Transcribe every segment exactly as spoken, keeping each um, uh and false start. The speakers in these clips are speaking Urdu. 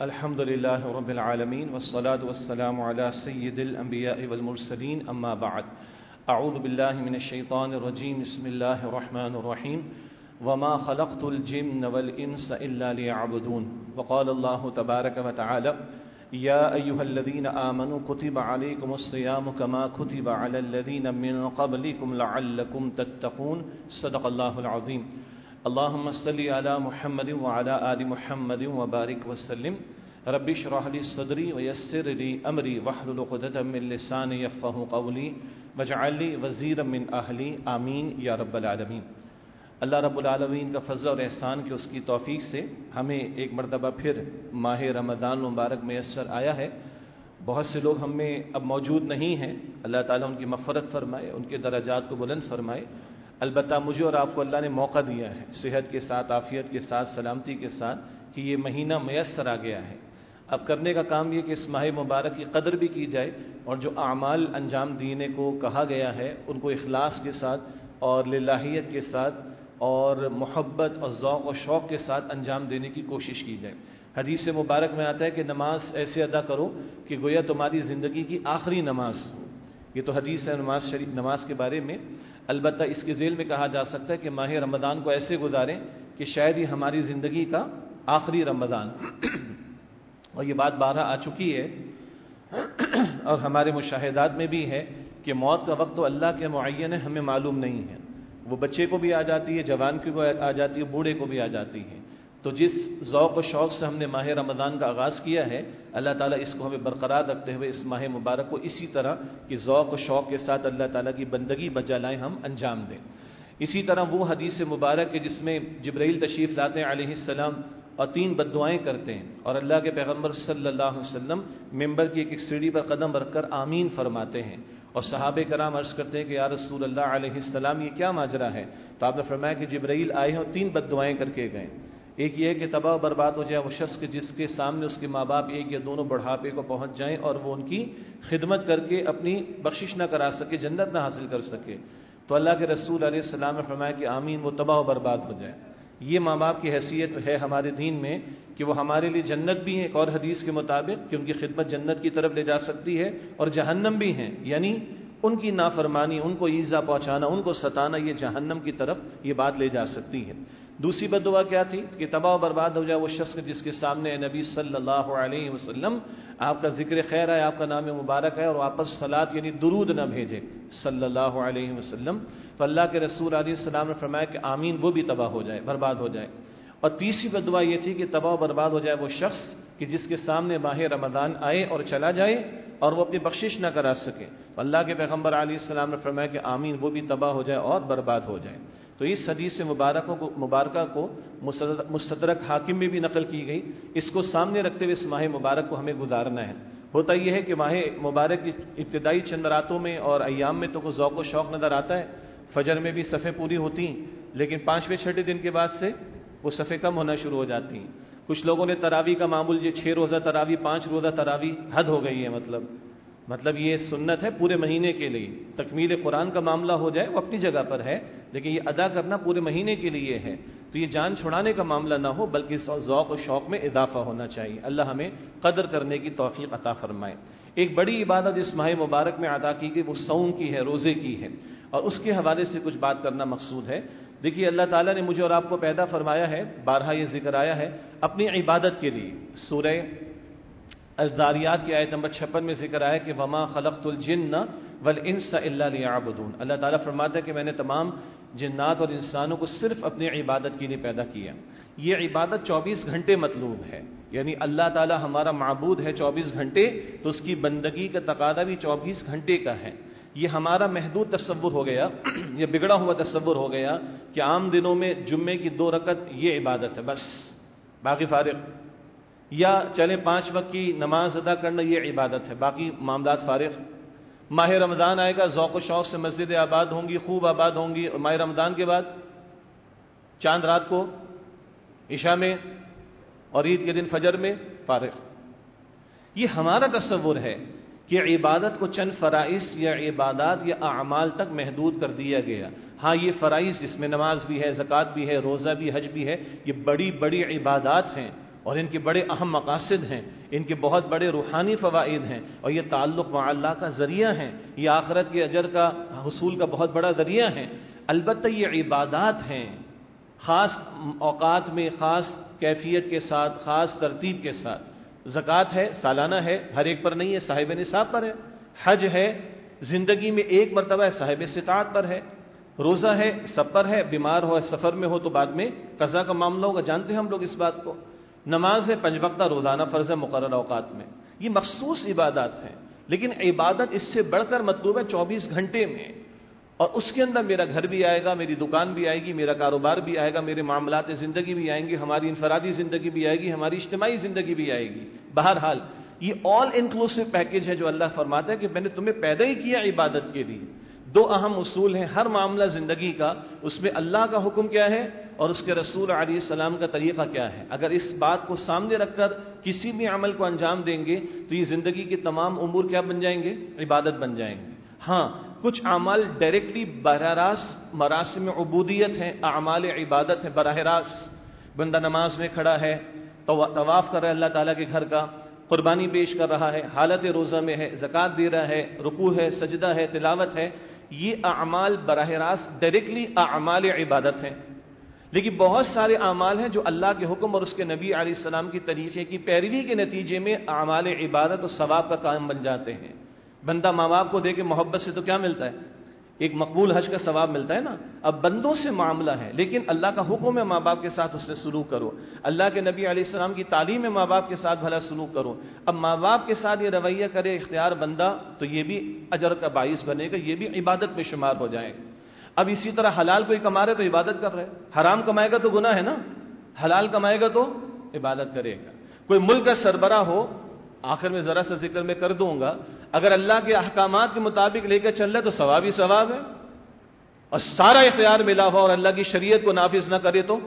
الحمد لله رب العالمين والصلاة والسلام على سيد الأنبياء والمرسلين أما بعد أعوذ بالله من الشيطان الرجيم بسم الله الرحمن الرحيم وما خلقت الجن والإنس إلا ليعبدون وقال الله تبارك وتعالى يا أيها الذين آمنوا كتب عليكم الصيام كما كتب على الذين من قبلكم لعلكم تتقون صدق الله العظيم اللهم صل على محمد وعلى آل محمد وبارك وسلم رب اشرح لي صدري ويسر لي أمري واحلل عقدة من لساني يفقهوا قولي واجعل لي وزيرا من أهلي آمين یا رب العالمین۔ اللہ رب العالمین کا فضل اور احسان کہ اس کی توفیق سے ہمیں ایک مرتبہ پھر ماہ رمضان مبارک میسر آیا ہے۔ بہت سے لوگ ہم میں اب موجود نہیں ہیں، اللہ تعالیٰ ان کی مغفرت فرمائے، ان کے درجات کو بلند فرمائے۔ البتہ مجھے اور آپ کو اللہ نے موقع دیا ہے صحت کے ساتھ، عافیت کے ساتھ، سلامتی کے ساتھ کہ یہ مہینہ میسر آ گیا ہے۔ اب کرنے کا کام یہ کہ اس ماہ مبارک کی قدر بھی کی جائے اور جو اعمال انجام دینے کو کہا گیا ہے ان کو اخلاص کے ساتھ اور للہیت کے ساتھ اور محبت اور ذوق و شوق کے ساتھ انجام دینے کی کوشش کی جائے۔ حدیث مبارک میں آتا ہے کہ نماز ایسے ادا کرو کہ گویا تمہاری زندگی کی آخری نماز ہو۔ یہ تو حدیث ہے نماز شریف نماز کے بارے میں۔ البتہ اس کے ذیل میں کہا جا سکتا ہے کہ ماہ رمضان کو ایسے گزاریں کہ شاید ہی ہماری زندگی کا آخری رمضان اور یہ بات بارہ آ چکی ہے اور ہمارے مشاہدات میں بھی ہے کہ موت کا وقت تو اللہ کے معین ہے، ہمیں معلوم نہیں ہے۔ وہ بچے کو بھی آ جاتی ہے، جوان کو بھی آ جاتی ہے، بوڑھے کو بھی آ جاتی ہے۔ تو جس ذوق و شوق سے ہم نے ماہ رمضان کا آغاز کیا ہے، اللہ تعالیٰ اس کو ہمیں برقرار رکھتے ہوئے اس ماہ مبارک کو اسی طرح کہ ذوق و شوق کے ساتھ اللہ تعالیٰ کی بندگی بجا لائیں ہم انجام دیں۔ اسی طرح وہ حدیث مبارک ہے جس میں جبرائیل تشریف لاتے ہیں علیہ السلام اور تین بددعائیں کرتے ہیں اور اللہ کے پیغمبر صلی اللہ علیہ وسلم ممبر کی ایک ایک سیڑھی پر قدم رکھ کر آمین فرماتے ہیں اور صحابہ کرام عرض کرتے ہیں کہ یا رسول اللہ علیہ السلام یہ کیا ماجرا ہے؟ تو آپ نے فرمایا کہ جبرائیل آئے ہیں اور تین بددعائیں کر کے گئے۔ ایک یہ ہے کہ تباہ و برباد ہو جائے وہ شخص کے جس کے سامنے اس کے ماں باپ ایک یا دونوں بڑھاپے کو پہنچ جائیں اور وہ ان کی خدمت کر کے اپنی بخشش نہ کرا سکے، جنت نہ حاصل کر سکے، تو اللہ کے رسول علیہ السلام نے فرمایا کہ آمین وہ تباہ و برباد ہو جائے۔ یہ ماں باپ کی حیثیت ہے ہمارے دین میں کہ وہ ہمارے لیے جنت بھی ہیں، ایک اور حدیث کے مطابق کہ ان کی خدمت جنت کی طرف لے جا سکتی ہے اور جہنم بھی ہیں، یعنی ان کی نافرمانی، ان کو ایذا پہنچانا، ان کو ستانا یہ جہنم کی طرف یہ بات لے جا سکتی ہے۔ دوسری بددعا کیا تھی کہ تباہ و برباد ہو جائے وہ شخص جس کے سامنے نبی صلی اللہ علیہ وسلم آپ کا ذکر خیر ہے، آپ کا نام مبارک ہے اور واپس صلاۃ یعنی درود نہ بھیجے صلی اللہ علیہ وسلم، تو اللہ کے رسول علیہ السلام نے فرمایا کہ آمین وہ بھی تباہ ہو جائے، برباد ہو جائے۔ اور تیسری بددعا یہ تھی کہ تباہ و برباد ہو جائے وہ شخص کہ جس کے سامنے ماہ رمضان آئے اور چلا جائے اور وہ اپنی بخشش نہ کرا سکے، تو اللہ کے پیغمبر علیہ السلام نے فرمایا کہ آمین وہ بھی تباہ ہو جائے اور برباد ہو جائے۔ تو اس حدیث مبارکوں کو مبارکہ کو مستدرک حاکم میں بھی نقل کی گئی، اس کو سامنے رکھتے ہوئے اس ماہ مبارک کو ہمیں گزارنا ہے۔ ہوتا یہ ہے کہ ماہ مبارک کی ابتدائی چند راتوں میں اور ایام میں تو کوئی ذوق و شوق نظر آتا ہے، فجر میں بھی صفیں پوری ہوتی ہیں، لیکن پانچویں چھٹے دن کے بعد سے وہ صفیں کم ہونا شروع ہو جاتی ہیں۔ کچھ لوگوں نے تراویح کا معمول یہ چھ روزہ تراویح، پانچ روزہ تراویح حد ہو گئی ہے، مطلب مطلب یہ سنت ہے پورے مہینے کے لیے۔ تکمیل قرآن کا معاملہ ہو جائے وہ اپنی جگہ پر ہے، لیکن یہ ادا کرنا پورے مہینے کے لیے ہے، تو یہ جان چھڑانے کا معاملہ نہ ہو بلکہ ذوق و شوق میں اضافہ ہونا چاہیے۔ اللہ ہمیں قدر کرنے کی توفیق عطا فرمائے۔ ایک بڑی عبادت اس ماہ مبارک میں ادا کی گئی وہ صوم کی ہے، روزے کی ہے، اور اس کے حوالے سے کچھ بات کرنا مقصود ہے۔ دیکھیے اللہ تعالیٰ نے مجھے اور آپ کو پیدا فرمایا ہے، بارہا یہ ذکر آیا ہے اپنی عبادت کے لیے۔ سورہ الذاریات کی آیت نمبر چھپن میں ذکر آیا کہ وما خلقت الجن والانس الا لیعبدون۔ اللہ تعالیٰ فرماتا ہے کہ میں نے تمام جنات اور انسانوں کو صرف اپنی عبادت کے لیے پیدا کیا۔ یہ عبادت چوبیس گھنٹے مطلوب ہے، یعنی اللہ تعالیٰ ہمارا معبود ہے چوبیس گھنٹے، تو اس کی بندگی کا تقاضا بھی چوبیس گھنٹے کا ہے۔ یہ ہمارا محدود تصور ہو گیا، یہ بگڑا ہوا تصور ہو گیا کہ عام دنوں میں جمعے کی دو رکعت یہ عبادت ہے بس، باقی فارغ، یا چلے پانچ وقت کی نماز ادا کرنا یہ عبادت ہے، باقی معاملات فارغ۔ ماہ رمضان آئے گا، ذوق و شوق سے مسجدیں آباد ہوں گی، خوب آباد ہوں گی، اور ماہ رمضان کے بعد چاند رات کو عشاء میں اور عید کے دن فجر میں فارغ۔ یہ ہمارا تصور ہے کہ عبادت کو چند فرائض یا عبادات یا اعمال تک محدود کر دیا گیا۔ ہاں یہ فرائض جس میں نماز بھی ہے، زکوٰۃ بھی ہے، روزہ بھی، حج بھی ہے، یہ بڑی بڑی عبادات ہیں اور ان کے بڑے اہم مقاصد ہیں، ان کے بہت بڑے روحانی فوائد ہیں، اور یہ تعلق مع اللہ کا ذریعہ ہیں، یہ آخرت کے اجر کا حصول کا بہت بڑا ذریعہ ہیں۔ البتہ یہ عبادات ہیں، خاص اوقات میں خاص کیفیت کے ساتھ، خاص ترتیب کے ساتھ۔ زکوٰۃ ہے، سالانہ ہے، ہر ایک پر نہیں ہے، صاحب نصاب پر ہے۔ حج ہے، زندگی میں ایک مرتبہ ہے، صاحب استطاعت پر ہے۔ روزہ ہے، سب پر ہے، بیمار ہو سفر میں ہو تو بعد میں قضا کا معاملہ ہوگا، جانتے ہیں ہم لوگ اس بات کو۔ نماز ہے، پنج وقتہ روزانہ فرض ہے مقررہ اوقات میں، یہ مخصوص عبادات ہیں، لیکن عبادت اس سے بڑھ کر مطلوب ہے چوبیس گھنٹے میں، اور اس کے اندر میرا گھر بھی آئے گا، میری دکان بھی آئے گی، میرا کاروبار بھی آئے گا، میرے معاملات زندگی بھی آئیں گے، ہماری انفرادی زندگی بھی آئے گی، ہماری اجتماعی زندگی بھی آئے گی۔ بہرحال یہ آل انکلوسیو پیکج ہے جو اللہ فرماتا ہے کہ میں نے تمہیں پیدا ہی کیا عبادت کے لیے۔ دو اہم اصول ہیں ہر معاملہ زندگی کا، اس میں اللہ کا حکم کیا ہے اور اس کے رسول علیہ السلام کا طریقہ کیا ہے۔ اگر اس بات کو سامنے رکھ کر کسی بھی عمل کو انجام دیں گے تو یہ زندگی کے تمام امور کیا بن جائیں گے؟ عبادت بن جائیں گے۔ ہاں، کچھ اعمال ڈائریکٹلی براہ راست مراسم عبودیت ہیں، اعمال عبادت ہیں براہ راست۔ بندہ نماز میں کھڑا ہے، طواف کر رہا ہے اللہ تعالیٰ کے گھر کا، قربانی پیش کر رہا ہے، حالت روزہ میں ہے، زکوٰۃ دے رہا ہے، رکوع ہے، سجدہ ہے، تلاوت ہے، یہ اعمال براہ راست ڈائریکٹلی اعمال عبادت ہیں۔ لیکن بہت سارے اعمال ہیں جو اللہ کے حکم اور اس کے نبی علیہ السلام کی طریقے کی پیروی کے نتیجے میں اعمال عبادت اور ثواب کا کام بن جاتے ہیں۔ بندہ ماں باپ کو دے کے محبت سے تو کیا ملتا ہے؟ ایک مقبول حج کا ثواب ملتا ہے نا۔ اب بندوں سے معاملہ ہے، لیکن اللہ کا حکم ہے ماں باپ کے ساتھ اس سے سلوک کرو، اللہ کے نبی علیہ السلام کی تعلیم ہے ماں باپ کے ساتھ بھلا سلوک کرو۔ اب ماں باپ کے ساتھ یہ رویہ کرے اختیار بندہ تو یہ بھی اجر کا باعث بنے گا، یہ بھی عبادت میں شمار ہو جائے گا۔ اب اسی طرح حلال کوئی کما رہے تو عبادت کر رہے، حرام کمائے گا تو گناہ ہے نا، حلال کمائے گا تو عبادت کرے گا۔ کوئی ملک کا سربراہ ہو، آخر میں ذرا سا ذکر میں کر دوں گا، اگر اللہ کے احکامات کے مطابق لے کر چل رہا ہے تو ثواب ہی ثواب ہے، اور سارا اختیار ملا ہوا اور اللہ کی شریعت کو نافذ نہ کرے تو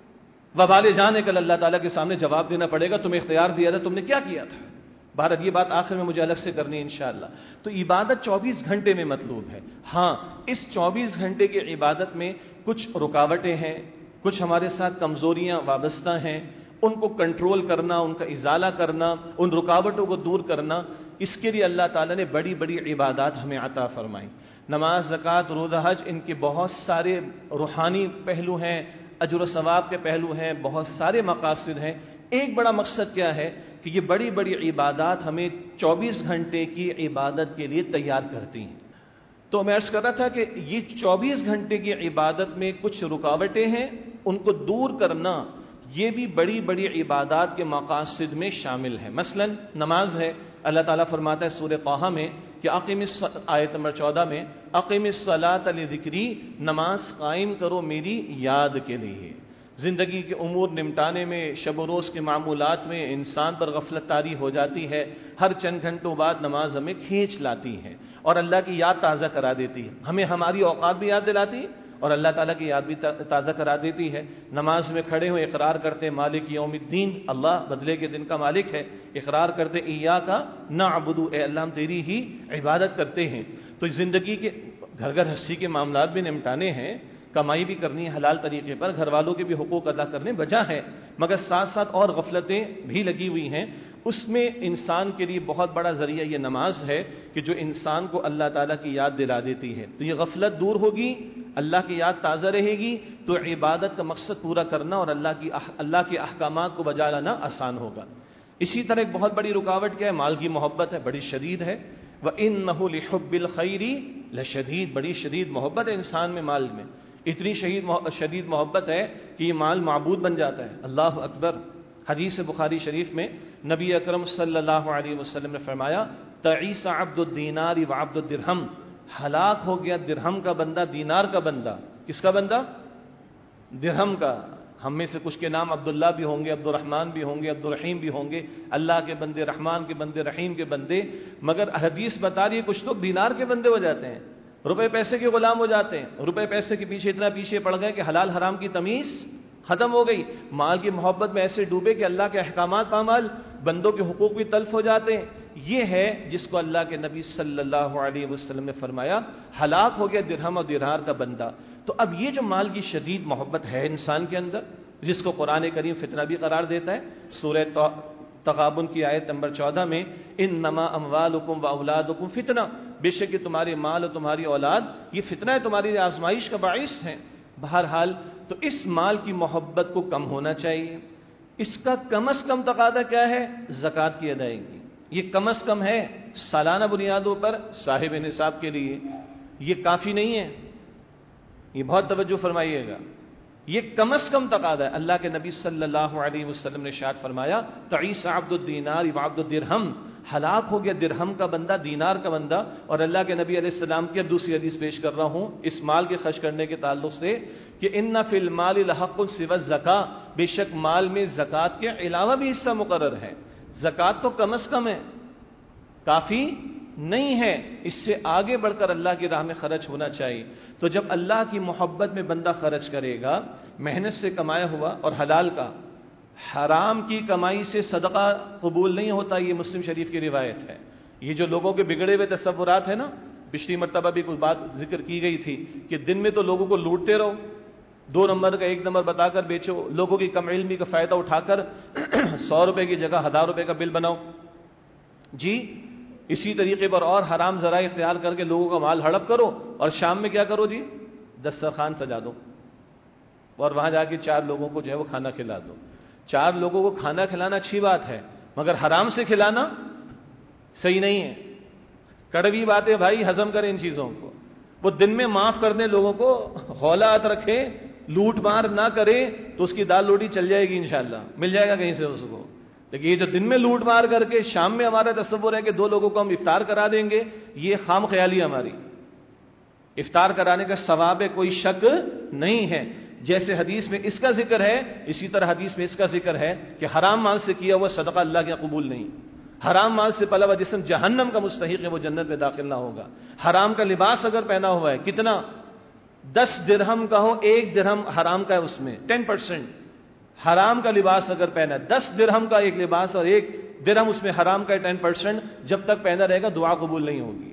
وبال جانے کل اللہ تعالیٰ کے سامنے جواب دینا پڑے گا، تمہیں اختیار دیا تھا، تم نے کیا کیا تھا۔ بھارت یہ بات آخر میں مجھے الگ سے کرنی ہے انشاءاللہ۔ تو عبادت چوبیس گھنٹے میں مطلوب ہے۔ ہاں، اس چوبیس گھنٹے کی عبادت میں کچھ رکاوٹیں ہیں، کچھ ہمارے ساتھ کمزوریاں وابستہ ہیں، ان کو کنٹرول کرنا، ان کا ازالہ کرنا، ان رکاوٹوں کو دور کرنا، اس کے لیے اللہ تعالیٰ نے بڑی بڑی عبادات ہمیں عطا فرمائیں۔ نماز، زکوٰۃ، روزہ، حج، ان کے بہت سارے روحانی پہلو ہیں، اجر و ثواب کے پہلو ہیں، بہت سارے مقاصد ہیں۔ ایک بڑا مقصد کیا ہے کہ یہ بڑی بڑی عبادات ہمیں چوبیس گھنٹے کی عبادت کے لیے تیار کرتی ہیں۔ تو میں عرض کر رہا تھا کہ یہ چوبیس گھنٹے کی عبادت میں کچھ رکاوٹیں ہیں، ان کو دور کرنا یہ بھی بڑی بڑی عبادات کے مقاصد میں شامل ہے۔ مثلا نماز ہے، اللہ تعالیٰ فرماتا ہے سورہ طٰہٰ میں کہ اقیم آیت نمبر چودہ میں اقیم الصلاۃ لذکری، نماز قائم کرو میری یاد کے لیے۔ زندگی کے امور نمٹانے میں، شب و روز کے معمولات میں انسان پر غفلت طاری ہو جاتی ہے، ہر چند گھنٹوں بعد نماز ہمیں کھینچ لاتی ہے اور اللہ کی یاد تازہ کرا دیتی ہے، ہمیں ہماری اوقات بھی یاد دلاتی ہے اور اللہ تعالیٰ کی یاد بھی تازہ کرا دیتی ہے۔ نماز میں کھڑے ہوئے اقرار کرتے مالک یوم الدین، اللہ بدلے کے دن کا مالک ہے، اقرار کرتے ایاک نعبد، اے اللہ ہم تیری ہی عبادت کرتے ہیں۔ تو زندگی کے گھر گھر ہستی کے معاملات بھی نمٹانے ہیں، کمائی بھی کرنی ہے حلال طریقے پر، گھر والوں کے بھی حقوق ادا کرنے بجا ہے، مگر ساتھ ساتھ اور غفلتیں بھی لگی ہوئی ہیں۔ اس میں انسان کے لیے بہت بڑا ذریعہ یہ نماز ہے کہ جو انسان کو اللہ تعالیٰ کی یاد دلا دیتی ہے۔ تو یہ غفلت دور ہوگی، اللہ کی یاد تازہ رہے گی، تو عبادت کا مقصد پورا کرنا اور اللہ کی اللہ کے احکامات کو بجا لانا آسان ہوگا۔ اسی طرح ایک بہت بڑی رکاوٹ کیا ہے؟ مال کی محبت ہے، بڑی شدید ہے۔ وَإِنَّهُ لِحُبِّ الْخَيْرِ لَشَدِيدٌ، بڑی شدید محبت ہے انسان میں مال میں، اتنی شدید محبت ہے کہ یہ مال معبود بن جاتا ہے۔ اللہ اکبر۔ حدیث بخاری شریف میں نبی اکرم صلی اللہ علیہ وسلم نے فرمایا تعیس عبد الدینار وعبد الدرہم، ہلاک ہو گیا درہم کا بندہ، دینار کا بندہ۔ کس کا بندہ؟ درہم کا۔ ہم میں سے کچھ کے نام عبداللہ بھی ہوں گے، عبد الرحمن بھی ہوں گے، عبد الرحیم بھی ہوں گے، اللہ کے بندے، رحمان کے بندے، رحیم کے بندے، مگر حدیث بتا رہی ہے کچھ لوگ دینار کے بندے ہو جاتے ہیں، روپے پیسے کے غلام ہو جاتے ہیں، روپے پیسے کے پیچھے اتنا پیچھے پڑ گئے کہ حلال حرام کی تمیز ختم ہو گئی، مال کی محبت میں ایسے ڈوبے کہ اللہ کے احکامات پامال، بندوں کے حقوق بھی تلف ہو جاتے ہیں۔ یہ ہے جس کو اللہ کے نبی صلی اللہ علیہ وسلم نے فرمایا ہلاک ہو گیا درہم اور دینار کا بندہ۔ تو اب یہ جو مال کی شدید محبت ہے انسان کے اندر، جس کو قرآن کریم فتنہ بھی قرار دیتا ہے. سورہ تغابن کی آیت نمبر چودہ میں انما اموالکم و اولادکم فتنہ، بے شک یہ تمہارے مال اور تمہاری اولاد یہ فتنہ ہے، تمہاری آزمائش کا باعث ہے. بہرحال تو اس مال کی محبت کو کم ہونا چاہیے. اس کا کم از کم تقاضا کیا ہے؟ زکوٰۃ کی ادائیگی. یہ کم از کم ہے سالانہ بنیادوں پر صاحب نصاب کے لیے. یہ کافی نہیں ہے، یہ بہت توجہ فرمائیے گا. یہ کم از کم تقاضا ہے. اللہ کے نبی صلی اللہ علیہ وسلم نے ارشاد فرمایا تعیس عبد الدینار و عبد الدرہم، ہلاک ہو گیا درہم کا بندہ دینار کا بندہ. اور اللہ کے نبی علیہ السلام کی اب دوسری حدیث پیش کر رہا ہوں اس مال کے خرچ کرنے کے تعلق سے کہ ان فی المال لحق سوى الزکاۃ، بے شک مال میں زکوٰۃ کے علاوہ بھی حصہ مقرر ہے. زکوٰۃ تو کم از کم ہے، کافی نہیں ہے، اس سے آگے بڑھ کر اللہ کی راہ میں خرچ ہونا چاہیے. تو جب اللہ کی محبت میں بندہ خرچ کرے گا محنت سے کمایا ہوا اور حلال کا، حرام کی کمائی سے صدقہ قبول نہیں ہوتا. یہ مسلم شریف کی روایت ہے. یہ جو لوگوں کے بگڑے ہوئے تصورات ہیں نا، پچھلی مرتبہ بھی کچھ بات ذکر کی گئی تھی کہ دن میں تو لوگوں کو لوٹتے رہو، دو نمبر کا ایک نمبر بتا کر بیچو، لوگوں کی کم علمی کا فائدہ اٹھا کر سو روپے کی جگہ ہزار روپے کا بل بناؤ جی. اسی طریقے پر اور حرام ذرائع اختیار کر کے لوگوں کا مال ہڑپ کرو اور شام میں کیا کرو جی، دسترخوان سجا دو اور وہاں جا کے چار لوگوں کو جو ہے وہ کھانا کھلا دو. چار لوگوں کو کھانا کھلانا اچھی بات ہے، مگر حرام سے کھلانا صحیح نہیں ہے. کڑوی بات ہے بھائی، ہضم کریں ان چیزوں کو. وہ دن میں معاف کر دیں لوگوں کو، ہولات رکھے، لوٹ مار نہ کرے تو اس کی دال روٹی چل جائے گی انشاءاللہ، مل جائے گا کہیں سے اس کو. لیکن یہ جو دن میں لوٹ مار کر کے شام میں ہمارا تصور ہے کہ دو لوگوں کو ہم افطار کرا دیں گے، یہ خام خیالی ہماری. افطار کرانے کا ثواب ہے، کوئی شک نہیں ہے. جیسے حدیث میں اس کا ذکر ہے اسی طرح حدیث میں اس کا ذکر ہے کہ حرام مال سے کیا ہوا صدقہ اللہ کے قبول نہیں. حرام مال سے پلا ہوا جسم جہنم کا مستحق ہے، وہ جنت میں داخل نہ ہوگا. حرام کا لباس اگر پہنا ہوا ہے، کتنا؟ دس درہم کا ہو، ایک درہم حرام کا ہے، اس میں ٹین پرسینٹ حرام کا لباس اگر پہنا ہے، دس درہم کا ایک لباس اور ایک درہم اس میں حرام کا ہے ٹین پرسینٹ، جب تک پہنا رہے گا دعا قبول نہیں ہوگی.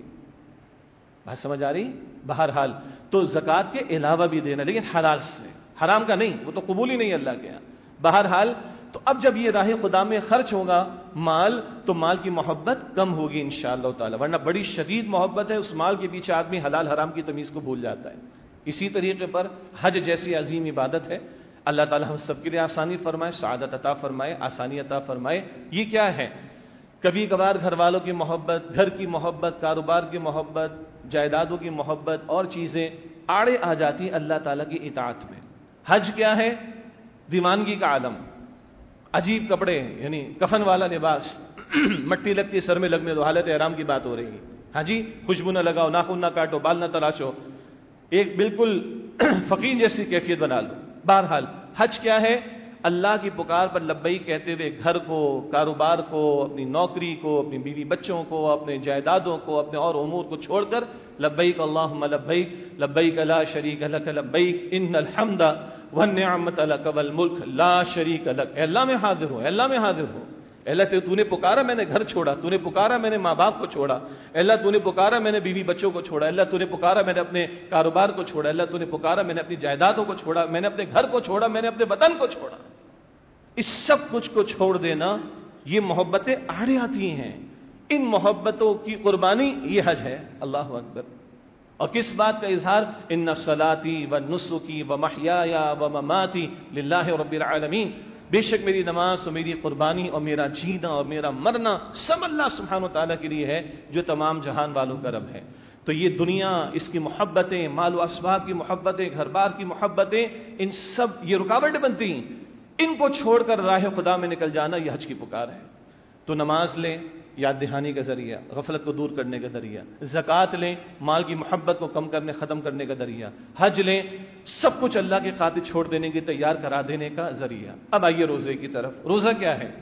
بات سمجھ آ رہی؟ بہرحال تو زکوٰۃ کے علاوہ بھی دینا، لیکن حلال سے، حرام کا نہیں، وہ تو قبول ہی نہیں اللہ کے یہاں. بہرحال تو اب جب یہ راہ خدا میں خرچ ہوگا مال تو مال کی محبت کم ہوگی انشاءاللہ تعالی، ورنہ بڑی شدید محبت ہے اس مال کے پیچھے آدمی حلال حرام کی تمیز کو بھول جاتا ہے. اسی طریقے پر حج جیسی عظیم عبادت ہے، اللہ تعالی ہم سب کے لیے آسانی فرمائے، سعادت عطا فرمائے، آسانی عطا فرمائے. یہ کیا ہے؟ کبھی کبھار گھر والوں کی محبت، گھر کی محبت، کاروبار کی محبت، جائیدادوں کی محبت اور چیزیں آڑے آ جاتی اللہ تعالیٰ کی اطاعت میں. حج کیا ہے؟ دیوانگی کا عالم، عجیب کپڑے یعنی کفن والا لباس، مٹی لگتی سر میں لگنے دو، حالت احرام کی بات ہو رہی ہے. ہاں جی، خوشبو نہ لگاؤ، ناخن نہ کاٹو، بال نہ تراشو، ایک بالکل فقیر جیسی کیفیت بنا لو. بہرحال حج کیا ہے؟ اللہ کی پکار پر لبیک کہتے ہوئے گھر کو، کاروبار کو، اپنی نوکری کو، اپنی بیوی بچوں کو، اپنے جائیدادوں کو، اپنے اور امور کو چھوڑ کر لبیک اللہم لبیک لبیک لا شریک لک لبیک ان الحمد والنعمت لک والملک لا شریک لک. اے اللہ میں حاضر ہوں، اے اللہ میں حاضر ہوں. اے اللہ تو نے پکارا میں نے گھر چھوڑا، تو نے پکارا میں نے ماں باپ کو چھوڑا، اے اللہ تو نے پکارا میں نے بیوی بچوں کو چھوڑا، اے اللہ تو نے پکارا میں نے اپنے کاروبار کو چھوڑا، اے اللہ تو نے پکارا میں نے اپنی جائیدادوں کو چھوڑا، میں نے اپنے گھر کو چھوڑا، میں نے اپنے وطن کو چھوڑا. اس سب کچھ کو چھوڑ دینا، یہ محبتیں آڑے آتی ہیں. ان محبتوں کی قربانی یہ حج ہے. اللہ اکبر. اور کس بات کا اظہار؟ ان صلاتی و نسکی و محیای و مماتی للہ رب العالمین، بے شک میری نماز اور میری قربانی اور میرا جینا اور میرا مرنا سب اللہ سبحانہ و تعالیٰ کے لیے ہے جو تمام جہان والوں کا رب ہے. تو یہ دنیا، اس کی محبتیں، مال و اسباب کی محبتیں، گھر بار کی محبتیں، ان سب یہ رکاوٹیں بنتی ہیں. ان کو چھوڑ کر راہ خدا میں نکل جانا یہ حج کی پکار ہے. تو نماز لیں، یاد دہانی کا ذریعہ، غفلت کو دور کرنے کا ذریعہ. زکوٰۃ لیں، مال کی محبت کو کم کرنے ختم کرنے کا ذریعہ. حج لیں، سب کچھ اللہ کے خاطر چھوڑ دینے کی، تیار کرا دینے کا ذریعہ. اب آئیے روزے کی طرف. روزہ کیا ہے؟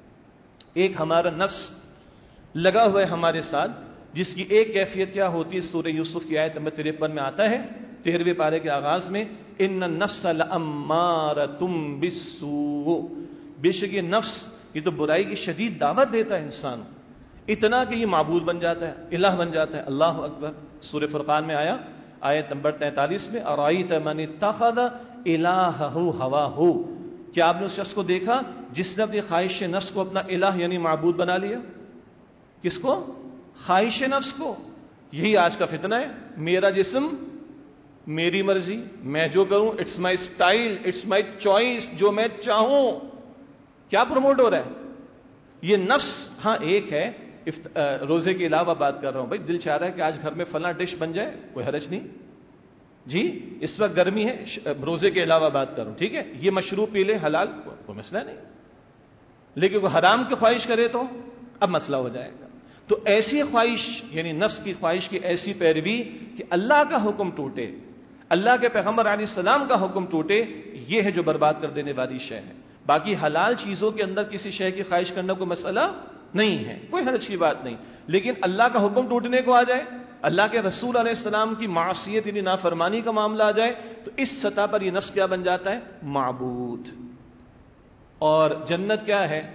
ایک ہمارا نفس لگا ہوا ہے ہمارے ساتھ، جس کی ایک کیفیت کیا ہوتی ہے؟ سورہ یوسف کی آیت نمبر تریپن میں آتا ہے، تیرہویں پارے کے آغاز میں، ان النفس لامارۃ بالسوء، بے شک یہ نفس یہ تو برائی کی شدید دعوت دیتا ہے انسان، اتنا کہ یہ معبود بن جاتا ہے، الہ بن جاتا ہے. اللہ اکبر. سورہ فرقان میں آیا آیت نمبر تینتالیس میں، ارائیت من اتخذ الہہ ہواہ، کیا آپ نے اس شخص کو دیکھا جس نے اپنی خواہش نفس کو اپنا الہ یعنی معبود بنا لیا؟ کس کو؟ خواہش نفس کو. یہی آج کا فتنہ ہے. میرا جسم، میری مرضی، میں جو کروں، it's my style, it's my choice, جو میں چاہوں. کیا پروموٹ ہو رہا ہے؟ یہ نفس. ہاں ایک ہے روزے کے علاوہ بات کر رہا ہوں. بھائی دل چاہ رہا ہے کہ آج گھر میں فلاں ڈش بن جائے، کوئی حرج نہیں جی. اس وقت گرمی ہے، روزے کے علاوہ بات کروں، ٹھیک ہے. یہ مشروب پی لے، حلال، کوئی مسئلہ نہیں. لیکن وہ حرام کی خواہش کرے تو اب مسئلہ ہو جائے گا. تو ایسی خواہش یعنی نفس کی خواہش کی ایسی پیروی کہ اللہ کا حکم ٹوٹے، اللہ کے پیغمبر علیہ السلام کا حکم ٹوٹے، یہ ہے جو برباد کر دینے والی شے ہے. باقی حلال چیزوں کے اندر کسی شے کی خواہش کرنا کوئی مسئلہ نہیں ہے، کوئی حرج کی بات نہیں. لیکن اللہ کا حکم ٹوٹنے کو آ جائے، اللہ کے رسول علیہ السلام کی معصیت یعنی نافرمانی کا معاملہ آ جائے، تو اس سطح پر یہ نفس کیا بن جاتا ہے؟ معبود. اور جنت کیا ہے؟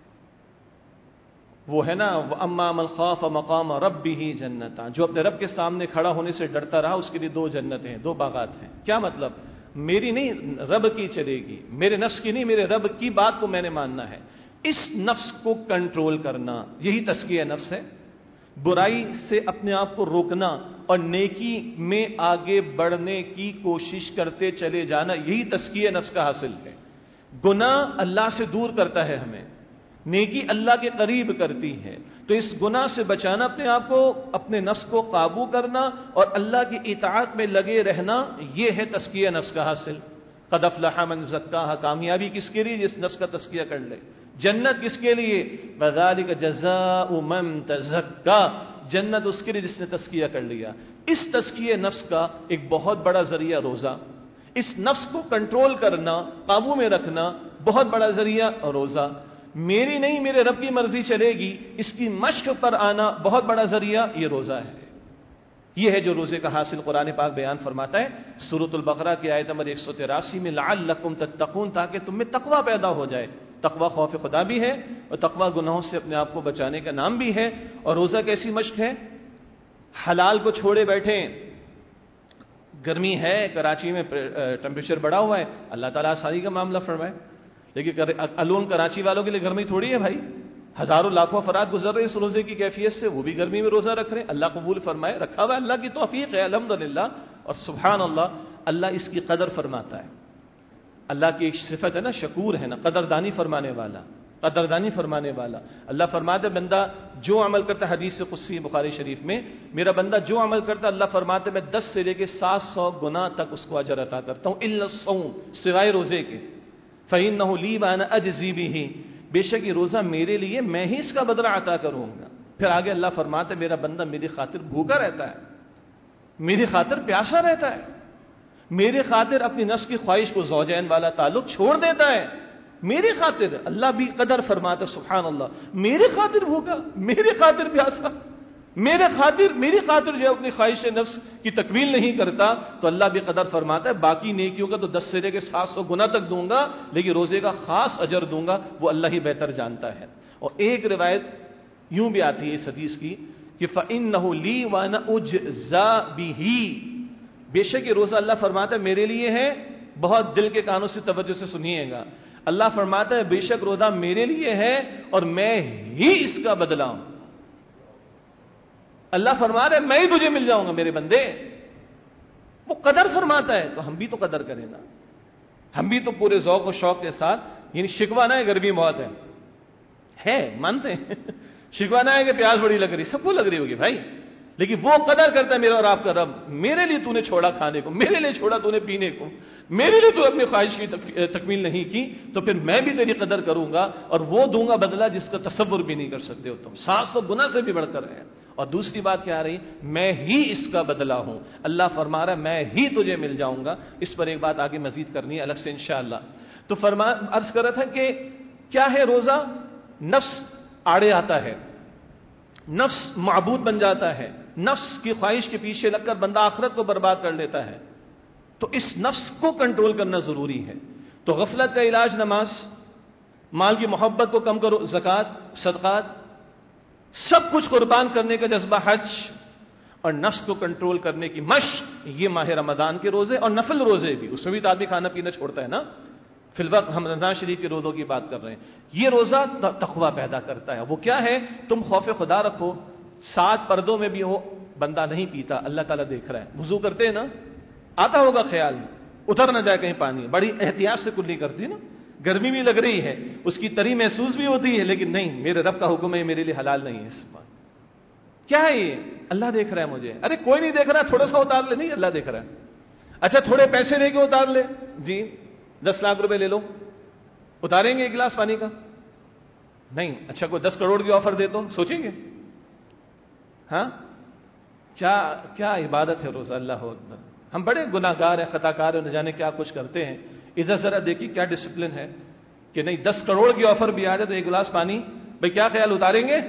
وہ ہے نا اما من خاف مقام ربہ جنتان، جو اپنے رب کے سامنے کھڑا ہونے سے ڈرتا رہا اس کے لیے دو جنتیں ہیں، دو باغات ہیں. کیا مطلب؟ میری نہیں، رب کی چلے گی، میرے نفس کی نہیں، میرے رب کی بات کو میں نے ماننا ہے. اس نفس کو کنٹرول کرنا، یہی تزکیہ نفس ہے. برائی سے اپنے آپ کو روکنا اور نیکی میں آگے بڑھنے کی کوشش کرتے چلے جانا، یہی تزکیہ نفس کا حاصل ہے. گناہ اللہ سے دور کرتا ہے ہمیں، نیکی اللہ کے قریب کرتی ہے. تو اس گناہ سے بچانا اپنے آپ کو، اپنے نفس کو قابو کرنا اور اللہ کی اطاعت میں لگے رہنا، یہ ہے تزکیہ نفس کا حاصل. قد افلح من زکاہا، کامیابی کس کے لیے؟ جس نفس کا تزکیہ کر لے. جنت کس کے لیے؟ وذالک جزاء من تزکا، جنت اس کے لیے جس نے تزکیہ کر لیا. اس تزکیہ نفس کا ایک بہت بڑا ذریعہ روزہ. اس نفس کو کنٹرول کرنا، قابو میں رکھنا بہت بڑا ذریعہ روزہ. میری نہیں، میرے رب کی مرضی چلے گی، اس کی مشق پر آنا بہت بڑا ذریعہ یہ روزہ ہے. یہ ہے جو روزے کا حاصل قرآن پاک بیان فرماتا ہے سورۃ البقرہ کی آیت نمبر ایک سو تراسی میں، لعلکم تتقون، تاکہ تم میں تقوی پیدا ہو جائے. تقوی خوف خدا بھی ہے اور تقوی گناہوں سے اپنے آپ کو بچانے کا نام بھی ہے. اور روزہ کیسی مشق ہے؟ حلال کو چھوڑے بیٹھے. گرمی ہے، کراچی میں ٹمپریچر بڑا ہوا ہے، اللہ تعالیٰ آسانی کا معاملہ فرمائے. لیکن الون کراچی والوں کے لیے گرمی تھوڑی ہے بھائی. ہزاروں لاکھوں افراد گزر رہے اس روزے کی کیفیت سے، وہ بھی گرمی میں روزہ رکھ رہے ہیں. اللہ قبول فرمائے. رکھا ہوا ہے، اللہ کی توفیق ہے، الحمدللہ. اور سبحان اللہ، اللہ اس کی قدر فرماتا ہے. اللہ کی ایک صفت ہے نا، شکور ہے نا، قدردانی فرمانے والا، قدردانی فرمانے والا. اللہ فرماتا ہے بندہ جو عمل کرتا ہے، حدیث قدسی بخاری شریف میں، میرا بندہ جو عمل کرتا ہے، اللہ فرماتے ہے میں دس سے لے کے سات سو گنا تک اس کو اجر عطا کرتا ہوں، الا الصوم، سوائے روزے کے. فإنه لي وأنا أجزي به، بے شک یہ روزہ میرے لیے، میں ہی اس کا بدلہ عطا کروں گا. پھر آگے اللہ فرماتا ہے میرا بندہ میری خاطر بھوکا رہتا ہے، میری خاطر پیاسا رہتا ہے، میری خاطر اپنی نفس کی خواہش کو، زوجین والا تعلق چھوڑ دیتا ہے. میری خاطر اللہ بھی قدر فرماتا ہے، سبحان اللہ. میری خاطر بھوکا، میری خاطر پیاسا، میرے خاطر میری خاطر جو اپنی خواہش نفس کی تکمیل نہیں کرتا، تو اللہ بھی قدر فرماتا ہے باقی نیکیوں کا تو دس سے لے کے سات سو گنا تک دوں گا، لیکن روزے کا خاص اجر دوں گا، وہ اللہ ہی بہتر جانتا ہے. اور ایک روایت یوں بھی آتی ہے اس حدیث کی کہ فإنه لي وأنا أجزى به، بے شک یہ روزہ اللہ فرماتا ہے میرے لیے ہے. بہت دل کے کانوں سے توجہ سے سنیے گا. اللہ فرماتا ہے بے شک روزہ میرے لیے ہے اور میں ہی اس کا بدلہ ہوں. اللہ فرما رہا ہے میں ہی تجھے مل جاؤں گا میرے بندے. وہ قدر فرماتا ہے تو ہم بھی تو قدر کریں نا. ہم بھی تو پورے ذوق و شوق کے ساتھ، یعنی شکوہ نہ ہے گرمی بہت ہے، ہے مانتے ہیں شکوہ نہ ہے کہ پیاس بڑی لگ رہی، سب کو لگ رہی ہوگی بھائی، لیکن وہ قدر کرتا ہے میرا اور آپ کا رب. میرے لیے تو نے چھوڑا کھانے کو، میرے لیے چھوڑا تو نے پینے کو، میرے لیے تو اپنی خواہش کی تکمیل نہیں کی، تو پھر میں بھی تیری قدر کروں گا اور وہ دوں گا بدلہ جس کا تصور بھی نہیں کر سکتے ہو تم، سات سو گنا سے بھی بڑھ کر ہے. اور دوسری بات کیا آ رہی؟ میں ہی اس کا بدلہ ہوں. اللہ فرما رہا ہے میں ہی تجھے مل جاؤں گا. اس پر ایک بات آگے مزید کرنی ہے الگ سے انشاءاللہ. تو فرما عرض کر رہا تھا کہ کیا ہے روزہ؟ نفس آڑے آتا ہے، نفس معبود بن جاتا ہے، نفس کی خواہش کے پیچھے لگ کر بندہ آخرت کو برباد کر لیتا ہے. تو اس نفس کو کنٹرول کرنا ضروری ہے. تو غفلت کا علاج نماز، مال کی محبت کو کم کرو زکوٰۃ، صدقات، سب کچھ قربان کرنے کا جذبہ حج، اور نفس کو کنٹرول کرنے کی مشق یہ ماہ رمضان کے روزے اور نفل روزے بھی. اس میں بھی تو آدمی کھانا پینا چھوڑتا ہے نا. فی الوقت ہم رمضان شریف کے روزوں کی بات کر رہے ہیں. یہ روزہ تقویٰ پیدا کرتا ہے. وہ کیا ہے؟ تم خوف خدا رکھو. سات پردوں میں بھی ہو, بندہ نہیں پیتا, اللہ تعالیٰ دیکھ رہا ہے. وضو کرتے ہیں نا, آتا ہوگا خیال, اتر نہ جائے کہیں پانی, بڑی احتیاط سے کلی کرتی ہے نا. گرمی بھی لگ رہی ہے, اس کی تری محسوس بھی ہوتی ہے, لیکن نہیں, میرے رب کا حکم ہے, میرے لیے حلال نہیں ہے. اس بات کیا ہے یہ؟ اللہ دیکھ رہا ہے مجھے. ارے کوئی نہیں دیکھ رہا, تھوڑا سا اتار لے. نہیں, اللہ دیکھ رہا ہے. اچھا تھوڑے پیسے لے کے اتار لے, جی دس لاکھ روپے لے لو, اتاریں گے ایک گلاس پانی کا؟ نہیں. اچھا کوئی دس کروڑ کی آفر دے تو سوچیں گے؟ ہاں, کیا کیا عبادت ہے روزہ. اللہ اکبر. ہم بڑے گناہ گار ہیں, خطا کار ہیں, نہ جانے کیا کچھ کرتے ہیں. ادھر ذرا دیکھیے کیا ڈسپلن ہے کہ نہیں, دس کروڑ کی آفر بھی آ جائے تو ایک گلاس پانی, بھائی کیا خیال, اتاریں گے؟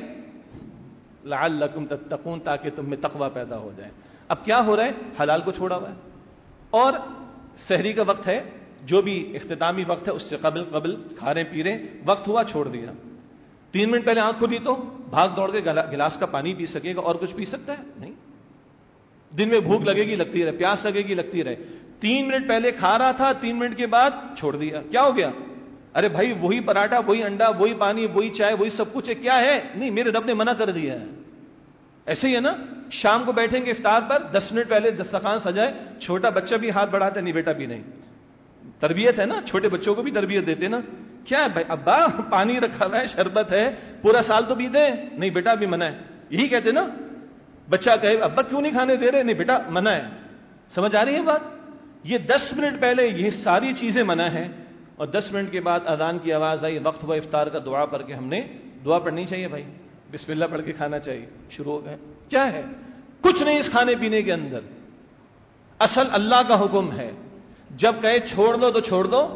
لعلکم تتقون, تاکہ تم میں تقوی پیدا ہو جائے. اب کیا ہو رہا ہے؟ حلال کو چھوڑا ہوا ہے. اور سحری کا وقت ہے, جو بھی اختتامی وقت ہے, اس سے قبل قبل کھا رہے پی رہے, وقت ہوا چھوڑ دیا. تین منٹ پہلے آنکھ کھلی تو بھاگ دوڑ کے گلاس کا پانی پی سکے گا, اور کچھ پی سکتا ہے؟ نہیں. دن میں بھوک لگے گی, لگتی رہے, پیاس لگے گی, لگتی رہے. تین منٹ پہلے کھا رہا تھا, تین منٹ کے بعد چھوڑ دیا, کیا ہو گیا؟ ارے بھائی وہی پراٹھا, وہی انڈا, وہی پانی, وہی چائے, وہی سب کچھ ہے, کیا ہے؟ نہیں, میرے رب نے منع کر دیا ہے. ایسے ہی ہے نا, شام کو بیٹھیں گے افطار پر, دس منٹ پہلے دسترخوان سجائے, چھوٹا بچہ بھی ہاتھ بڑھاتا ہے, نہیں بیٹا بھی نہیں. تربیت ہے نا, چھوٹے بچوں کو بھی تربیت دیتے نا. کیا ہے بھائی, ابا پانی رکھا ہوا ہے, شربت ہے, پورا سال تو پیتے ہیں, نہیں بیٹا بھی منع ہے. یہی کہتے نا. بچہ کہے ابا کیوں نہیں کھانے دے رہے, نہیں بیٹا منع ہے. سمجھ آ رہی ہے بات؟ یہ دس منٹ پہلے یہ ساری چیزیں منع ہیں, اور دس منٹ کے بعد اذان کی آواز آئی, وقت ہوا افطار کا, دعا پڑھ کے ہم نے, دعا پڑھنی چاہیے بھائی, بسم اللہ پڑھ کے کھانا چاہیے. شروع ہو گئے. کیا ہے؟ کچھ نہیں اس کھانے پینے کے اندر. اصل اللہ کا حکم ہے, جب کہے چھوڑ دو تو چھوڑ دو,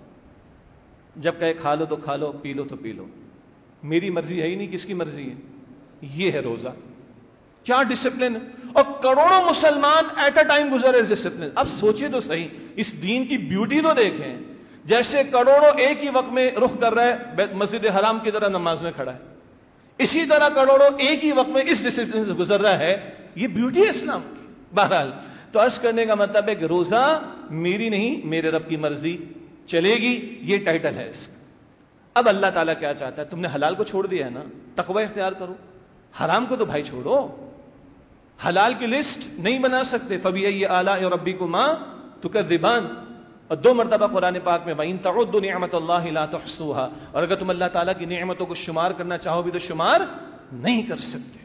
جب کہے کھا لو تو کھا لو, پی لو تو پی لو. میری مرضی ہے ہی نہیں, کس کی مرضی ہے؟ یہ ہے روزہ. کیا ڈسپلن. اور کروڑوں مسلمان ایٹ اے ٹائم گزرے اس ڈسپلن. اب سوچئے تو صحیح, اس دین کی بیوٹی تو دیکھیں. جیسے کروڑوں ایک ہی وقت میں رخ کر رہا ہے مسجد حرام کی طرح نماز میں کھڑا ہے, اسی طرح کروڑوں ایک ہی وقت میں اس ڈسپلن سے گزر رہا ہے. یہ بیوٹی ہے اسلام کی. بہرحال تو عرض کرنے کا مطلب ہے کہ روزہ میری نہیں, میرے رب کی مرضی چلے گی, یہ ٹائٹل ہے اس کا. اب اللہ تعالیٰ کیا چاہتا ہے؟ تم نے حلال کو چھوڑ دیا ہے نا, تقوی اختیار کرو. حرام کو تو بھائی چھوڑو. حلال کی لسٹ نہیں بنا سکتے. فَبِأَيِّ آلَاءِ رَبِّكُمَا تُكَذِّبَانِ, اور دو مرتبہ قرآن پاک میں وَإِن تَعُدُّوا نِعْمَتَ اللَّهِ لَا تُحْصُوهَا, اور اگر تم اللہ تعالیٰ کی نعمتوں کو شمار کرنا چاہو بھی تو شمار نہیں کر سکتے.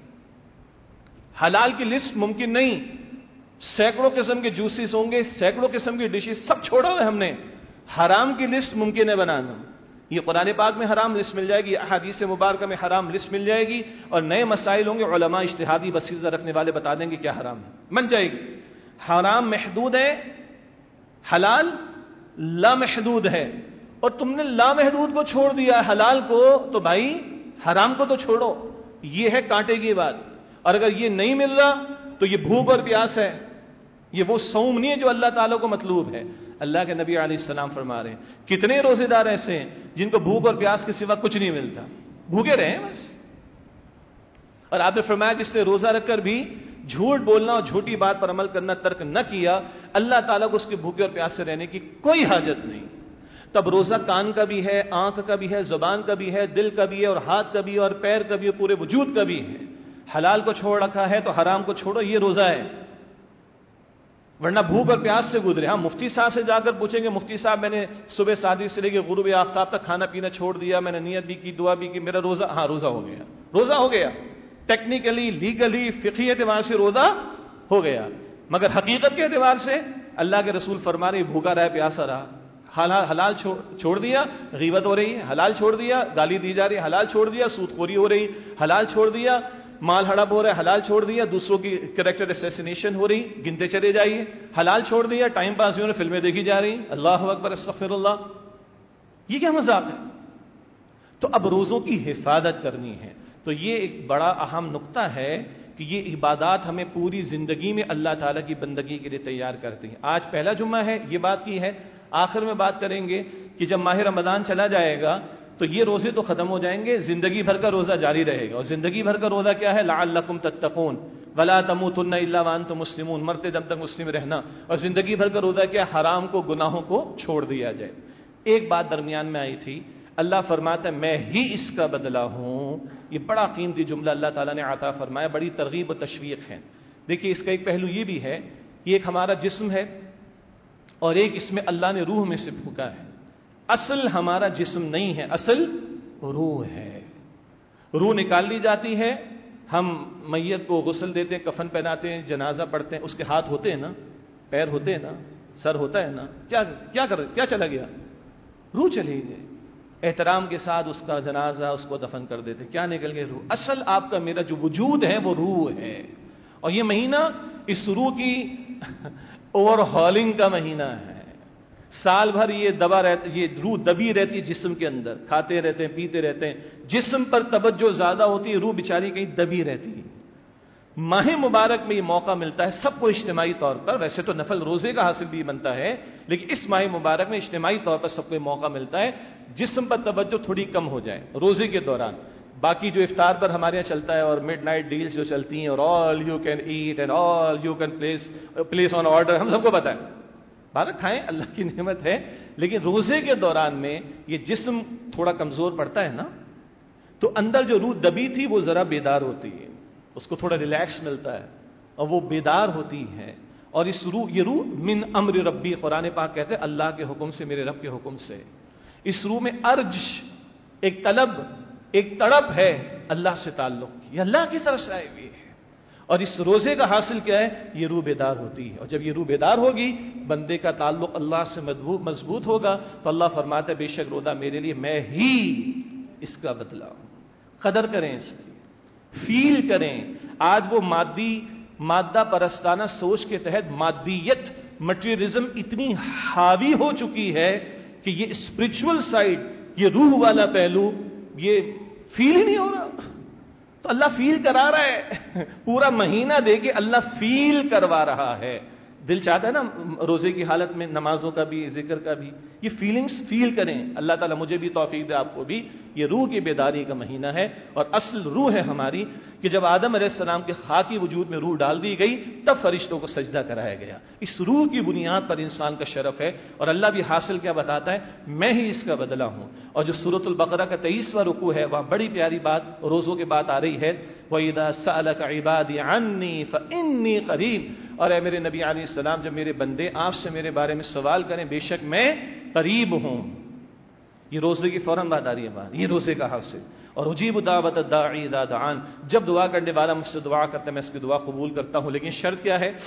حلال کی لسٹ ممکن نہیں. سینکڑوں قسم کے جوسز ہوں گے, سینکڑوں قسم کی ڈشز, سب چھوڑا ہے ہم نے. حرام کی لسٹ ممکن ہے بنانا. یہ قرآن پاک میں حرام لسٹ مل جائے گی, احادیث مبارکہ میں حرام لسٹ مل جائے گی, اور نئے مسائل ہوں گے, علماء اجتہادی بصیرت رکھنے والے بتا دیں گے کیا حرام ہے, بن جائے گی. حرام محدود ہے, حلال لامحدود ہے. اور تم نے لامحدود کو چھوڑ دیا حلال کو, تو بھائی حرام کو تو چھوڑو. یہ ہے کانٹے کی بات. اور اگر یہ نہیں مل رہا تو یہ بھوک اور پیاس ہے, یہ وہ صوم نہیں ہے جو اللہ تعالیٰ کو مطلوب ہے. اللہ کے نبی علیہ السلام فرما رہے ہیں کتنے روزے دار ایسے ہیں جن کو بھوک اور پیاس کے سوا کچھ نہیں ملتا, بھوکے رہے ہیں بس. اور آپ نے فرمایا جس نے روزہ رکھ کر بھی جھوٹ بولنا اور جھوٹی بات پر عمل کرنا ترک نہ کیا, اللہ تعالیٰ کو اس کے بھوکے اور پیاس سے رہنے کی کوئی حاجت نہیں. تب روزہ کان کا بھی ہے, آنکھ کا بھی ہے, زبان کا بھی ہے, دل کا بھی ہے, اور ہاتھ کا بھی ہے, اور پیر کا بھی ہے, پورے وجود کا بھی ہے. حلال کو چھوڑ رکھا ہے تو حرام کو چھوڑو, یہ روزہ ہے. ورنہ بھوک اور پیاس سے گزرے. ہاں مفتی صاحب سے جا کر پوچھیں گے, مفتی صاحب میں نے صبح سادی سے لے کے غروب آفتاب تک کھانا پینا چھوڑ دیا, میں نے نیت بھی کی, دعا بھی کی, میرا روزہ, ہاں روزہ ہو گیا, روزہ ہو گیا. ٹیکنیکلی, لیگلی, فقہی اعتبار سے روزہ ہو گیا, مگر حقیقت کے اعتبار سے اللہ کے رسول فرما رہے بھوکا رہا, پیاسا رہا. حلال چھوڑ دیا, غیبت ہو رہی ہے, حلال چھوڑ دیا, گالی دی جا رہی ہے, حلال چھوڑ دیا, سود خوری ہو رہی, حلال چھوڑ دیا, مال ہڑپ ہو رہا ہے, حلال چھوڑ دیا, دوسروں کی کریکٹر اسیسینیشن ہو رہی, گنتے چلے جائیے. حلال چھوڑ دیا, ٹائم پاس میں فلمیں دیکھی جا رہی, اللہ اکبر استغفر اللہ. یہ کیا مذاق ہے؟ تو اب روزوں کی حفاظت کرنی ہے. تو یہ ایک بڑا اہم نقطہ ہے کہ یہ عبادات ہمیں پوری زندگی میں اللہ تعالیٰ کی بندگی کے لیے تیار کرتی ہیں. آج پہلا جمعہ ہے, یہ بات کی ہے. آخر میں بات کریں گے کہ جب ماہ رمضان چلا جائے گا تو یہ روزے تو ختم ہو جائیں گے, زندگی بھر کا روزہ جاری رہے گا. اور زندگی بھر کا روزہ کیا ہے؟ لعلکم تتقون ولا تموتن الا وانتم مسلمون, مرتے دم تک مسلم رہنا. اور زندگی بھر کا روزہ کیا؟ حرام کو, گناہوں کو چھوڑ دیا جائے. ایک بات درمیان میں آئی تھی، اللہ فرماتا ہے میں ہی اس کا بدلہ ہوں. یہ بڑا قیمتی جملہ اللہ تعالیٰ نے عطا فرمایا، بڑی ترغیب و تشویق ہے. دیکھیے اس کا ایک پہلو یہ بھی ہے، یہ ایک ہمارا جسم ہے اور ایک اس میں اللہ نے روح میں سے پھونکا ہے. اصل ہمارا جسم نہیں ہے، اصل روح ہے. روح نکال لی جاتی ہے، ہم میت کو غسل دیتے ہیں، کفن پہناتے ہیں، جنازہ پڑھتے ہیں، اس کے ہاتھ ہوتے ہیں نا، پیر ہوتے ہیں نا، سر ہوتا ہے نا، کیا کیا کر کیا چلا گیا؟ روح چلی گئی. احترام کے ساتھ اس کا جنازہ اس کو دفن کر دیتے، کیا نکل گئے؟ روح. اصل آپ کا میرا جو وجود ہے وہ روح ہے. اور یہ مہینہ اس روح کی اوور ہالنگ کا مہینہ ہے. سال بھر یہ دبا رہتی، یہ روح دبی رہتی ہے جسم کے اندر، کھاتے رہتے ہیں، پیتے رہتے ہیں، جسم پر توجہ زیادہ ہوتی ہے، روح بیچاری کہیں دبی رہتی ہے. ماہ مبارک میں یہ موقع ملتا ہے سب کو اجتماعی طور پر، ویسے تو نفل روزے کا حاصل بھی بنتا ہے، لیکن اس ماہ مبارک میں اجتماعی طور پر سب کو یہ موقع ملتا ہے جسم پر توجہ تھوڑی کم ہو جائے روزے کے دوران. باقی جو افطار پر ہمارے یہاں چلتا ہے اور مڈ نائٹ ڈیلز جو چلتی ہیں اور all you can eat and all you can place place on order, ہم سب کو پتا ہے بھارت کھائیں، اللہ کی نعمت ہے. لیکن روزے کے دوران میں یہ جسم تھوڑا کمزور پڑتا ہے نا، تو اندر جو روح دبی تھی وہ ذرا بیدار ہوتی ہے، اس کو تھوڑا ریلیکس ملتا ہے اور وہ بیدار ہوتی ہے. اور اس روح، یہ روح من امر ربی، قرآن پاک کہتے ہیں اللہ کے حکم سے، میرے رب کے حکم سے. اس روح میں ارج، ایک طلب، ایک تڑپ ہے اللہ سے تعلق، یہ اللہ کی طرف سے آئی ہوئی ہے. اور اس روزے کا حاصل کیا ہے؟ یہ روح بیدار ہوتی ہے. اور جب یہ روح بیدار ہوگی، بندے کا تعلق اللہ سے مضبوط ہوگا، تو اللہ فرماتا ہے بے شک روزہ میرے لیے میں ہی اس کا بدلہ ہوں. قدر کریں اس کی، فیل کریں. آج وہ مادی مادہ پرستانہ سوچ کے تحت مادیت، مٹیریلزم اتنی حاوی ہو چکی ہے کہ یہ اسپرچول سائڈ، یہ روح والا پہلو، یہ فیل ہی نہیں ہو رہا. تو اللہ فیل کرا رہا ہے، پورا مہینہ دے کے اللہ فیل کروا رہا ہے. دل چاہتا ہے نا روزے کی حالت میں نمازوں کا بھی، ذکر کا بھی، یہ فیلنگز فیل کریں. اللہ تعالیٰ مجھے بھی توفیق دے، آپ کو بھی. یہ روح کی بیداری کا مہینہ ہے. اور اصل روح ہے ہماری کہ جب آدم علیہ السلام کے خاکی وجود میں روح ڈال دی گئی، تب فرشتوں کو سجدہ کرایا گیا. اس روح کی بنیاد پر انسان کا شرف ہے. اور اللہ بھی حاصل کیا بتاتا ہے؟ میں ہی اس کا بدلہ ہوں. اور جو سورۃ البقرہ کا تیئیسواں رکوع ہے، وہاں بڑی پیاری بات روزوں کے بات آ رہی ہے، وَإِذَا سَأَلَكَ عِبَادِي عَنِّي فَإِنِّي قَرِيبٌ. اور اے میرے نبی علیہ السلام، جب میرے بندے آپ سے میرے بارے میں سوال کریں، بے شک میں قریب ہوں. یہ روزے کی فوراً بات آ رہی ہے، بات یہ روزے کا حاصل. اور اجیب دعوت الداعی اذا دعان، جب دعا کرنے والا مجھ سے دعا کرتا ہے میں اس کی دعا قبول کرتا ہوں. لیکن شرط کیا ہے؟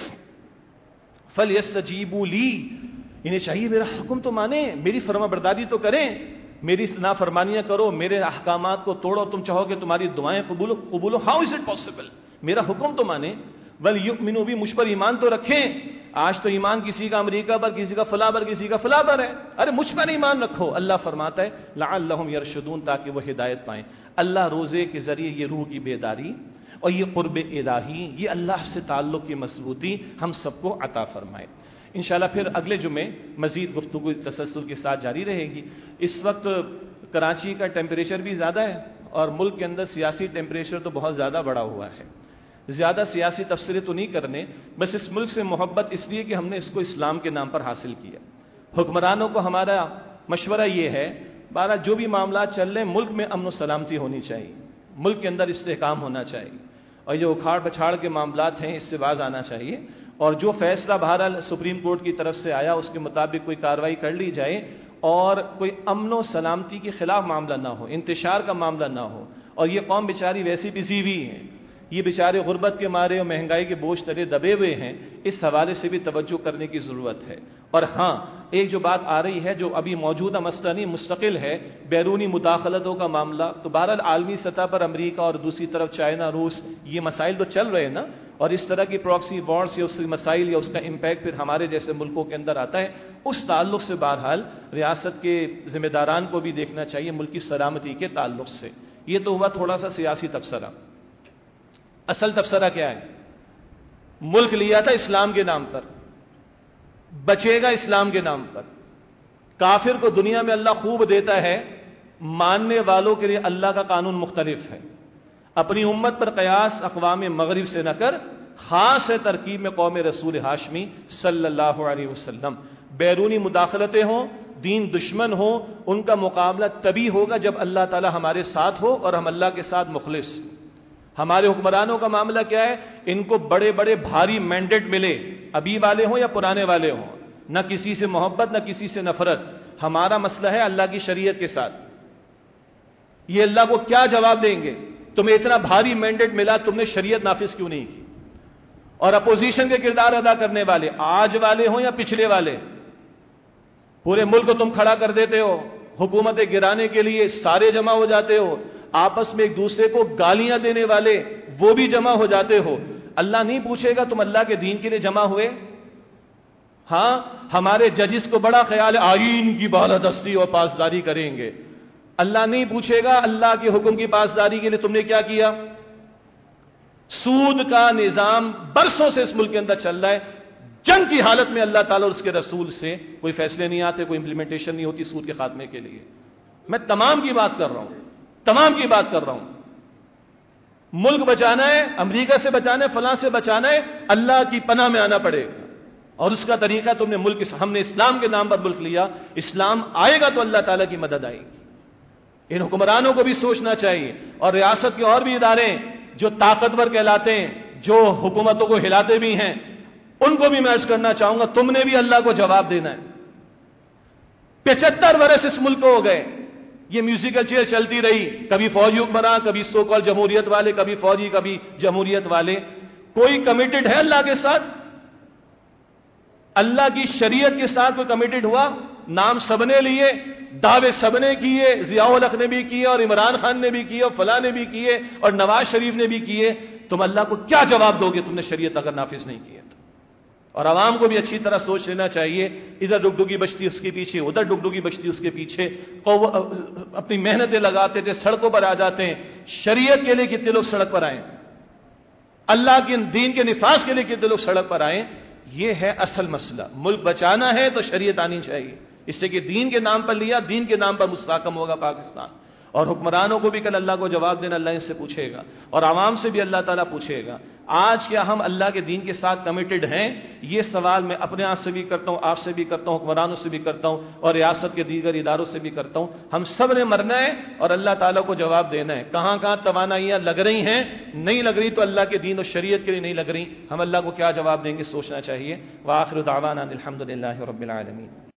فَلْيَسْتَجِيبُوا لِي، انہیں چاہیے میرا حکم تو مانیں، میری فرما برداری تو کریں. میری نافرمانیاں کرو، میرے احکامات کو توڑو، تم چاہو کہ تمہاری دعائیں قبول قبول ہاؤ از اٹ پاسبل؟ میرا حکم تو مانیں. وَلْيُؤْمِنُوا بِي، مجھ پر ایمان تو رکھیں. آج تو ایمان کسی کا امریکہ پر، کسی کا فلاں پر، کسی کا فلاں پر ہے. ارے مجھ پر ایمان رکھو. اللہ فرماتا ہے لعلہم یرشدون، تاکہ وہ ہدایت پائیں. اللہ روزے کے ذریعے یہ روح کی بیداری اور یہ قرب الہی، یہ اللہ سے تعلق کی مضبوطی ہم سب کو عطا فرمائے. انشاءاللہ پھر اگلے جمعے مزید گفتگو تسلسل کے ساتھ جاری رہے گی. اس وقت کراچی کا ٹیمپریچر بھی زیادہ ہے اور ملک کے اندر سیاسی ٹیمپریچر تو بہت زیادہ بڑا ہوا ہے. زیادہ سیاسی تبصرے تو نہیں کرنے، بس اس ملک سے محبت اس لیے کہ ہم نے اس کو اسلام کے نام پر حاصل کیا. حکمرانوں کو ہمارا مشورہ یہ ہے، بارہ جو بھی معاملات چل رہے ہیں، ملک میں امن و سلامتی ہونی چاہیے، ملک کے اندر استحکام ہونا چاہیے، اور جو اکھاڑ پچھاڑ کے معاملات ہیں اس سے باز آنا چاہیے. اور جو فیصلہ بہرحال سپریم کورٹ کی طرف سے آیا اس کے مطابق کوئی کارروائی کر لی جائے، اور کوئی امن و سلامتی کے خلاف معاملہ نہ ہو، انتشار کا معاملہ نہ ہو. اور یہ قوم بیچاری ویسی پسی ہوئی ہے، یہ بیچارے غربت کے مارے اور مہنگائی کے بوجھ تلے دبے ہوئے ہیں. اس حوالے سے بھی توجہ کرنے کی ضرورت ہے. اور ہاں، ایک جو بات آ رہی ہے جو ابھی موجودہ مسئلہ نہیں، مستقل ہے، بیرونی مداخلتوں کا معاملہ. تو بہرحال عالمی سطح پر امریکہ اور دوسری طرف چائنا، روس، یہ مسائل تو چل رہے ہیں نا. اور اس طرح کی پراکسی وارز یا اس کے مسائل یا اس کا امپیکٹ پھر ہمارے جیسے ملکوں کے اندر آتا ہے. اس تعلق سے بہرحال ریاست کے ذمہ داران کو بھی دیکھنا چاہیے ملک کی سلامتی کے تعلق سے. یہ تو ہوا تھوڑا سا سیاسی تبصرہ. اصل تبصرہ کیا ہے؟ ملک لیا تھا اسلام کے نام پر، بچے گا اسلام کے نام پر. کافر کو دنیا میں اللہ خوب دیتا ہے، ماننے والوں کے لیے اللہ کا قانون مختلف ہے. اپنی امت پر قیاس اقوام مغرب سے نہ کر، خاص ہے ترکیب میں قوم رسول ہاشمی صلی اللہ علیہ وسلم. بیرونی مداخلتیں ہوں، دین دشمن ہو، ان کا مقابلہ تبھی ہوگا جب اللہ تعالی ہمارے ساتھ ہو اور ہم اللہ کے ساتھ مخلص۔ ہمارے حکمرانوں کا معاملہ کیا ہے؟ ان کو بڑے بڑے بھاری مینڈیٹ ملے، ابھی والے ہوں یا پرانے والے ہوں، نہ کسی سے محبت نہ کسی سے نفرت۔ ہمارا مسئلہ ہے اللہ کی شریعت کے ساتھ۔ یہ اللہ کو کیا جواب دیں گے؟ تمہیں اتنا بھاری مینڈیٹ ملا، تم نے شریعت نافذ کیوں نہیں کی؟ اور اپوزیشن کے کردار ادا کرنے والے، آج والے ہوں یا پچھلے والے، پورے ملک کو تم کھڑا کر دیتے ہو، حکومتیں گرانے کے لیے سارے جمع ہو جاتے ہو، آپس میں ایک دوسرے کو گالیاں دینے والے وہ بھی جمع ہو جاتے ہو۔ اللہ نہیں پوچھے گا تم اللہ کے دین کے لیے جمع ہوئے؟ ہاں، ہمارے ججز کو بڑا خیال ہے آئین کی بالادستی اور پاسداری کریں گے۔ اللہ نہیں پوچھے گا اللہ کے حکم کی پاسداری کے لیے تم نے کیا کیا؟ سود کا نظام برسوں سے اس ملک کے اندر چل رہا ہے، جنگ کی حالت میں اللہ تعالیٰ اور اس کے رسول سے کوئی فیصلے نہیں آتے، کوئی امپلیمنٹیشن نہیں ہوتی سود کے خاتمے کے لیے۔ میں تمام کی بات کر رہا ہوں، تمام کی بات کر رہا ہوں۔ ملک بچانا ہے، امریکہ سے بچانا ہے، فلاں سے بچانا ہے، اللہ کی پناہ میں آنا پڑے گا، اور اس کا طریقہ تم نے ملک، ہم نے اسلام کے نام پر ملک لیا، اسلام آئے گا تو اللہ تعالیٰ کی مدد آئے گی۔ ان حکمرانوں کو بھی سوچنا چاہیے، اور ریاست کے اور بھی ادارے جو طاقتور کہلاتے ہیں، جو حکومتوں کو ہلاتے بھی ہیں، ان کو بھی میں عرض کرنا چاہوں گا تم نے بھی اللہ کو جواب دینا ہے۔ پچہتر برس اس ملک کو ہو گئے، یہ میوزیکل چیئر چلتی رہی، کبھی فوجی حکمراں، کبھی سو کال جمہوریت والے، کبھی فوجی، کبھی جمہوریت والے۔ کوئی کمیٹڈ ہے اللہ کے ساتھ؟ اللہ کی شریعت کے ساتھ کوئی کمیٹڈ ہوا؟ نام سب نے لیے، دعوے سب نے کیے، ضیاء الحق نے بھی کیے، اور عمران خان نے بھی کیے، اور فلاں نے بھی کیے، اور نواز شریف نے بھی کیے۔ تم اللہ کو کیا جواب دو گے تم نے شریعت اگر نافذ نہیں کی ہے تو؟ اور عوام کو بھی اچھی طرح سوچ لینا چاہیے، ادھر ڈگڈگی بچتی اس کے پیچھے، ادھر ڈگڈگی بچتی اس کے پیچھے، اپنی محنتیں لگاتے تھے، سڑکوں پر آ جاتے ہیں۔ شریعت کے لیے کتنے لوگ سڑک پر آئے؟ اللہ کے دین کے نفاذ کے لیے کتنے لوگ سڑک پر آئے؟ یہ ہے اصل مسئلہ۔ ملک بچانا ہے تو شریعت آنی چاہیے، اس سے کہ دین کے نام پر لیا، دین کے نام پر مستحکم ہوگا پاکستان۔ اور حکمرانوں کو بھی کل اللہ کو جواب دینا، اللہ ان سے پوچھے گا، اور عوام سے بھی اللہ تعالیٰ پوچھے گا۔ آج کیا ہم اللہ کے دین کے ساتھ کمیٹڈ ہیں؟ یہ سوال میں اپنے آپ سے بھی کرتا ہوں، آپ سے بھی کرتا ہوں، حکمرانوں سے بھی کرتا ہوں، اور ریاست کے دیگر اداروں سے بھی کرتا ہوں۔ ہم سب نے مرنا ہے اور اللہ تعالیٰ کو جواب دینا ہے۔ کہاں کہاں توانائیاں لگ رہی ہیں، نہیں لگ رہی تو اللہ کے دین اور شریعت کے لیے نہیں لگ رہی، ہم اللہ کو کیا جواب دیں گے سوچنا چاہیے۔ وآخر دعوانا الحمد للہ رب العالمین۔